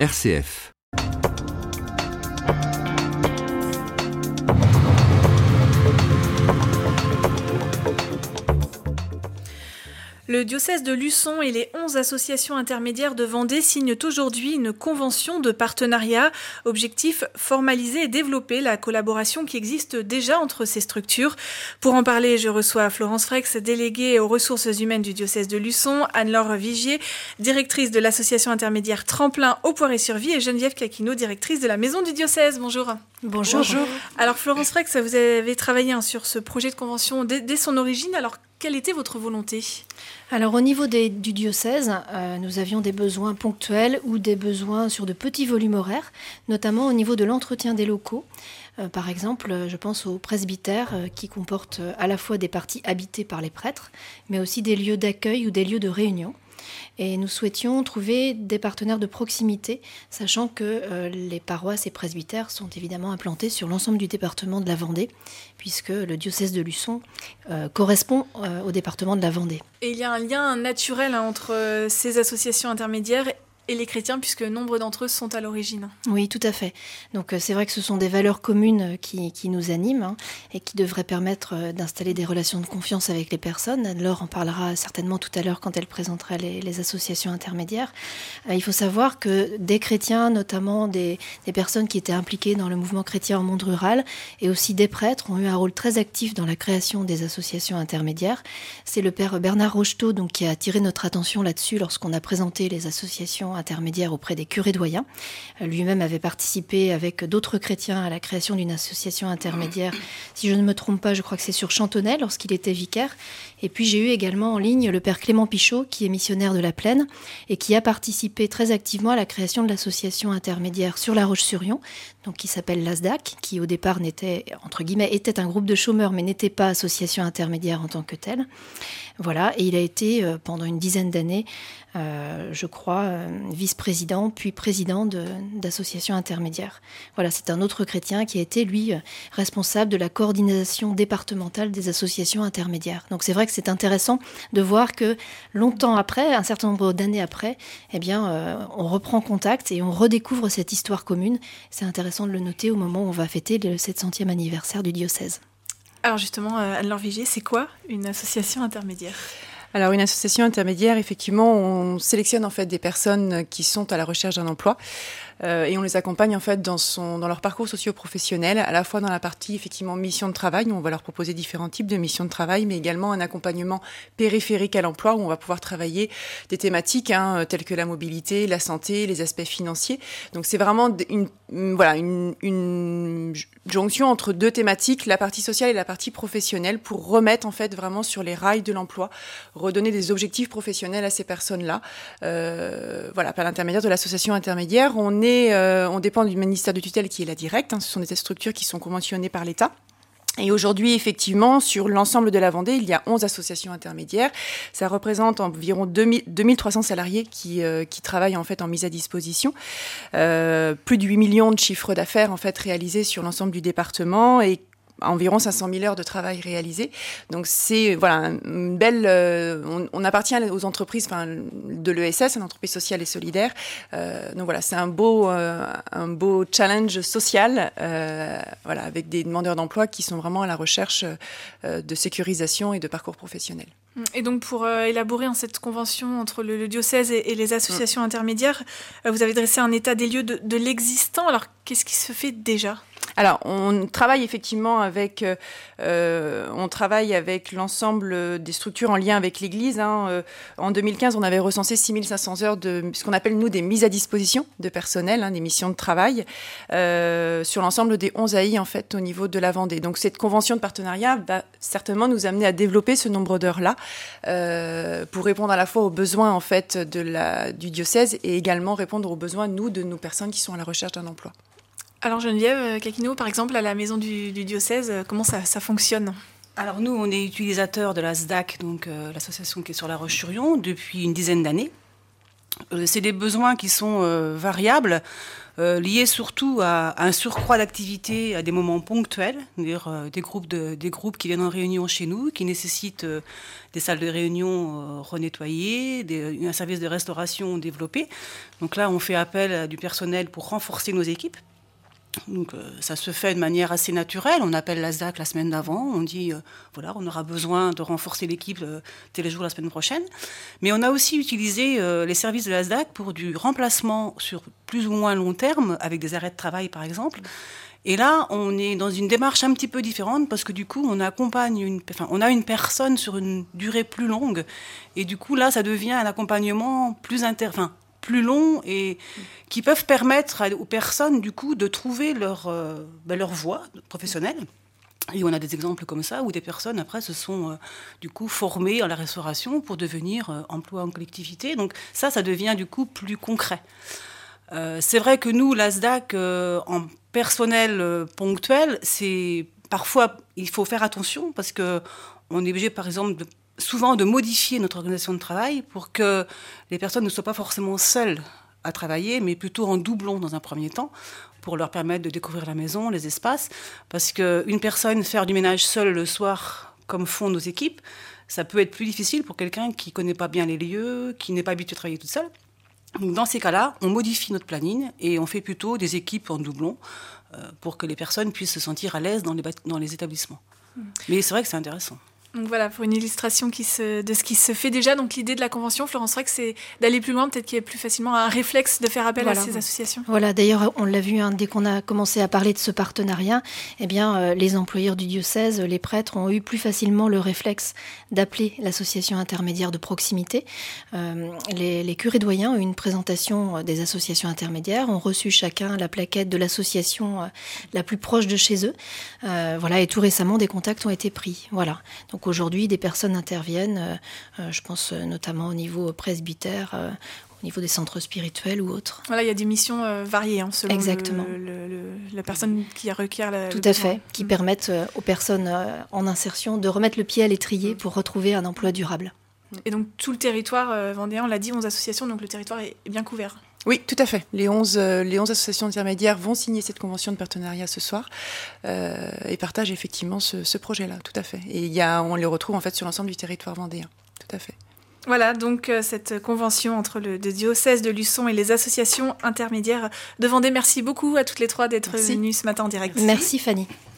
RCF. Le diocèse de Luçon et les 11 associations intermédiaires de Vendée signent aujourd'hui une convention de partenariat. Objectif, formaliser et développer la collaboration qui existe déjà entre ces structures. Pour en parler, je reçois Florence Frex, déléguée aux ressources humaines du diocèse de Luçon, Anne-Laure Vigier, directrice de l'association intermédiaire Tremplin au Poiré-sur-Vie et Geneviève Caquinot, directrice de la maison du diocèse. Bonjour. Bonjour. Alors Florence Frex, vous avez travaillé sur ce projet de convention dès son origine. Alors quelle était votre volonté ? Alors au niveau du diocèse, nous avions des besoins ponctuels ou des besoins sur de petits volumes horaires, notamment au niveau de l'entretien des locaux. Par exemple, je pense au presbytère qui comporte à la fois des parties habitées par les prêtres, mais aussi des lieux d'accueil ou des lieux de réunion. Et nous souhaitions trouver des partenaires de proximité, sachant que les paroisses et presbytères sont évidemment implantés sur l'ensemble du département de la Vendée, puisque le diocèse de Luçon correspond au département de la Vendée. Et il y a un lien naturel entre ces associations intermédiaires et les chrétiens, puisque nombre d'entre eux sont à l'origine. Oui, tout à fait. Donc c'est vrai que ce sont des valeurs communes qui nous animent et qui devraient permettre d'installer des relations de confiance avec les personnes. Anne-Laure en parlera certainement tout à l'heure quand elle présentera les associations intermédiaires. Il faut savoir que des chrétiens, notamment des personnes qui étaient impliquées dans le mouvement chrétien en monde rural, et aussi des prêtres, ont eu un rôle très actif dans la création des associations intermédiaires. C'est le père Bernard Rocheteau donc, qui a attiré notre attention là-dessus lorsqu'on a présenté les associations intermédiaire auprès des curés doyens. Lui-même avait participé avec d'autres chrétiens à la création d'une association intermédiaire. Si je ne me trompe pas, je crois que c'est sur Chantonnay lorsqu'il était vicaire. Et puis j'ai eu également en ligne le père Clément Pichot, qui est missionnaire de la Plaine et qui a participé très activement à la création de l'association intermédiaire sur La Roche-sur-Yon, donc qui s'appelle l'ASDAC, qui au départ était un groupe de chômeurs, mais n'était pas association intermédiaire en tant que telle. Voilà, et il a été pendant une dizaine d'années, je crois, vice-président, puis président d'associations intermédiaires. Voilà, c'est un autre chrétien qui a été, lui, responsable de la coordination départementale des associations intermédiaires. Donc c'est vrai que c'est intéressant de voir que longtemps après, un certain nombre d'années après, eh bien, on reprend contact et on redécouvre cette histoire commune. C'est intéressant de le noter au moment où on va fêter le 700e anniversaire du diocèse. Alors justement, Anne-Laure Vigier, c'est quoi une association intermédiaire ? Alors une association intermédiaire, effectivement, on sélectionne en fait des personnes qui sont à la recherche d'un emploi et on les accompagne en fait dans leur parcours socio-professionnel, à la fois dans la partie effectivement mission de travail, où on va leur proposer différents types de missions de travail, mais également un accompagnement périphérique à l'emploi où on va pouvoir travailler des thématiques telles que la mobilité, la santé, les aspects financiers. Donc c'est vraiment une jonction entre deux thématiques, la partie sociale et la partie professionnelle, pour remettre en fait vraiment sur les rails de l'emploi, redonner des objectifs professionnels à ces personnes-là. Par l'intermédiaire de l'association intermédiaire, on dépend du ministère de tutelle qui est la directe. Ce sont des structures qui sont conventionnées par l'État. Et aujourd'hui, effectivement, sur l'ensemble de la Vendée, il y a 11 associations intermédiaires. Ça représente environ 2300 salariés qui travaillent en fait en mise à disposition. Plus de 8 millions de chiffres d'affaires en fait réalisés sur l'ensemble du département et environ 500 000 heures de travail réalisées. Donc c'est une belle. On appartient aux entreprises, de l'ESS, une entreprise sociale et solidaire. Donc voilà, c'est un beau challenge social, avec des demandeurs d'emploi qui sont vraiment à la recherche de sécurisation et de parcours professionnels. Et donc pour élaborer cette convention entre le diocèse et les associations intermédiaires, vous avez dressé un état des lieux de l'existant. Alors qu'est-ce qui se fait déjà ? Alors, on travaille effectivement avec l'ensemble des structures en lien avec l'Église. En 2015, on avait recensé 6500 heures de ce qu'on appelle, nous, des mises à disposition de personnel, des missions de travail, sur l'ensemble des 11 AI, en fait, au niveau de la Vendée. Donc, cette convention de partenariat va certainement nous amener à développer ce nombre d'heures-là pour répondre à la fois aux besoins, en fait, du diocèse et également répondre aux besoins, de nos personnes qui sont à la recherche d'un emploi. Alors Geneviève Caquinot, par exemple, à la maison du diocèse, comment ça fonctionne ? Alors nous, on est utilisateurs de la SDAC, donc l'association qui est sur La Roche-sur-Yon, depuis une dizaine d'années. C'est des besoins qui sont variables, liés surtout à un surcroît d'activité à des moments ponctuels, c'est-à-dire des groupes qui viennent en réunion chez nous, qui nécessitent des salles de réunion renettoyées, un service de restauration développé. Donc là, on fait appel à du personnel pour renforcer nos équipes. Donc ça se fait de manière assez naturelle. On appelle la SDAC la semaine d'avant. On dit, voilà, on aura besoin de renforcer l'équipe tel jour la semaine prochaine. Mais on a aussi utilisé les services de la SDAC pour du remplacement sur plus ou moins long terme, avec des arrêts de travail par exemple. Et là, on est dans une démarche un petit peu différente parce que du coup, on a une personne sur une durée plus longue. Et du coup, là, ça devient un accompagnement plus long et qui peuvent permettre aux personnes, du coup, de trouver leur voie professionnelle. Et on a des exemples comme ça où des personnes, après, se sont, du coup, formées à la restauration pour devenir emploi en collectivité. Donc ça devient, du coup, plus concret. C'est vrai que nous, la SDAC, en personnel ponctuel, parfois, il faut faire attention parce qu'on est obligé, par exemple, souvent de modifier notre organisation de travail pour que les personnes ne soient pas forcément seules à travailler, mais plutôt en doublon dans un premier temps, pour leur permettre de découvrir la maison, les espaces. Parce qu'une personne faire du ménage seule le soir, comme font nos équipes, ça peut être plus difficile pour quelqu'un qui ne connaît pas bien les lieux, qui n'est pas habitué à travailler toute seule. Donc dans ces cas-là, on modifie notre planning et on fait plutôt des équipes en doublon pour que les personnes puissent se sentir à l'aise dans les établissements. Mais c'est vrai que c'est intéressant. Donc voilà, pour une illustration de ce qui se fait déjà. Donc l'idée de la convention, Florence Roch, c'est d'aller plus loin, peut-être qu'il y a plus facilement un réflexe de faire appel à ces associations. Voilà, d'ailleurs, on l'a vu, dès qu'on a commencé à parler de ce partenariat, les employeurs du diocèse, les prêtres ont eu plus facilement le réflexe d'appeler l'association intermédiaire de proximité. Les curés doyens ont eu une présentation des associations intermédiaires, ont reçu chacun la plaquette de l'association la plus proche de chez eux. Et tout récemment, des contacts ont été pris. Voilà. Donc aujourd'hui, des personnes interviennent, je pense notamment au niveau presbytère, au niveau des centres spirituels ou autres. Voilà, il y a des missions variées selon Exactement. la personne qui requiert Tout à fait, qui permettent aux personnes en insertion de remettre le pied à l'étrier pour retrouver un emploi durable. Et donc tout le territoire vendéen, on l'a dit, 11 associations, donc le territoire est bien couvert. Oui, tout à fait. Les 11 associations intermédiaires vont signer cette convention de partenariat ce soir et partagent effectivement ce projet-là, tout à fait. Et on les retrouve en fait sur l'ensemble du territoire vendéen, tout à fait. Voilà, donc cette convention entre le diocèse de Luçon et les associations intermédiaires de Vendée. Merci beaucoup à toutes les trois d'être venues ce matin en direct. Merci Fanny.